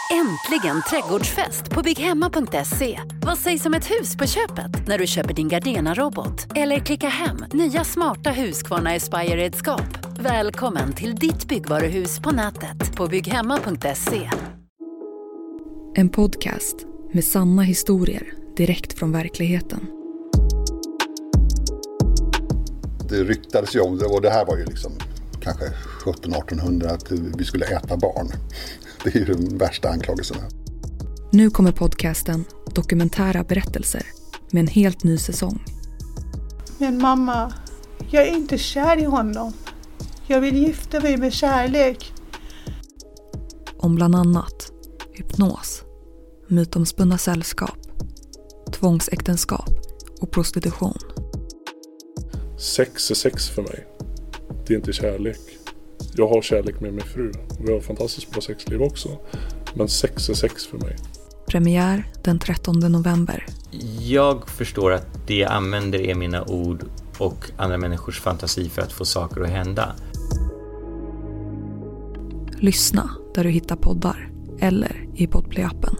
Äntligen trädgårdsfest på bygghemma.se. Vad sägs om ett hus på köpet när du köper din Gardena-robot? Eller klicka hem nya smarta Husqvarna Aspire-redskap. Välkommen till ditt byggvaruhus på nätet på bygghemma.se. En podcast med sanna historier direkt från verkligheten. Det ryktades ju om det, och det här var ju liksom kanske 1700-1800, att vi skulle äta barn. Det är ju den värsta anklagelserna. Nu kommer podcasten Dokumentära berättelser med en helt ny säsong. Men mamma, jag är inte kär i honom. Jag vill gifta mig med kärlek. Om bland annat hypnos, mytomspunna sällskap, tvångsäktenskap och prostitution. Sex är sex för mig. Det är inte kärlek. Jag har kärlek med min fru. Vi har fantastiskt bra sexliv också. Men sex är sex för mig. Premiär den 13 november. Jag förstår att det jag använder är mina ord och andra människors fantasi för att få saker att hända. Lyssna där du hittar poddar eller i Podplay-appen.